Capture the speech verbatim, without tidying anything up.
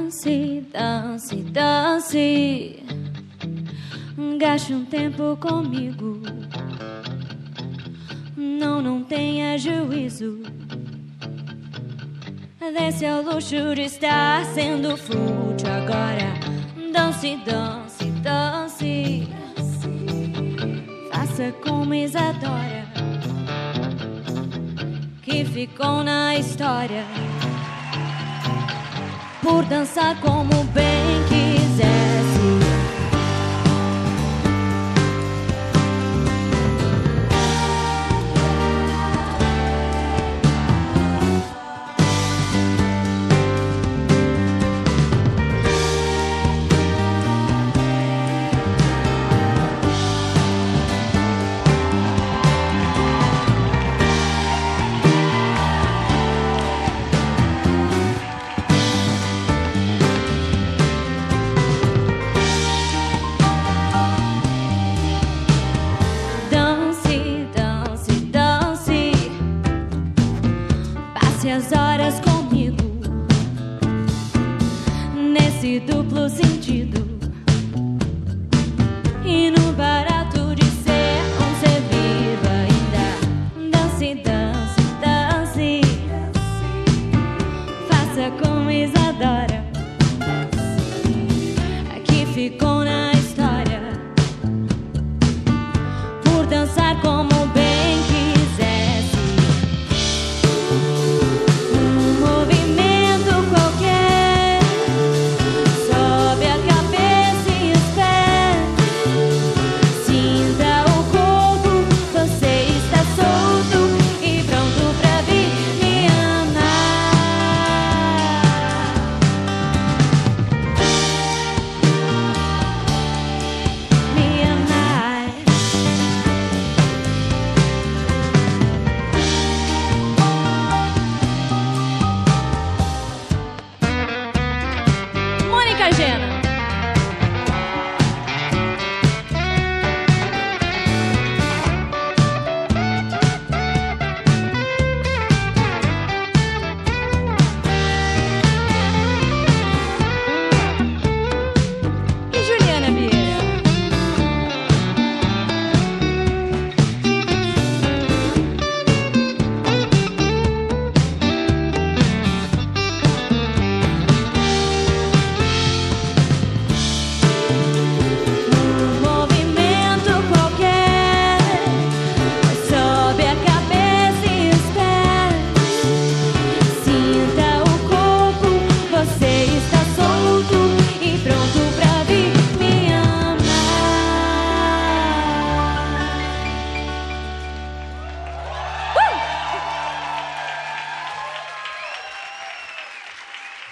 Dance, dance, dance. Gaste um tempo comigo. Não, não tenha juízo. Desse ao luxo de estar sendo fútil agora. Dance, dance, dance. Faça como Isadora, que ficou na história por dançar como bem quisesse. As horas comigo nesse duplo sentido e no barato de ser concebido ainda. Dance, dance, dance. Faça como Isadora, que ficou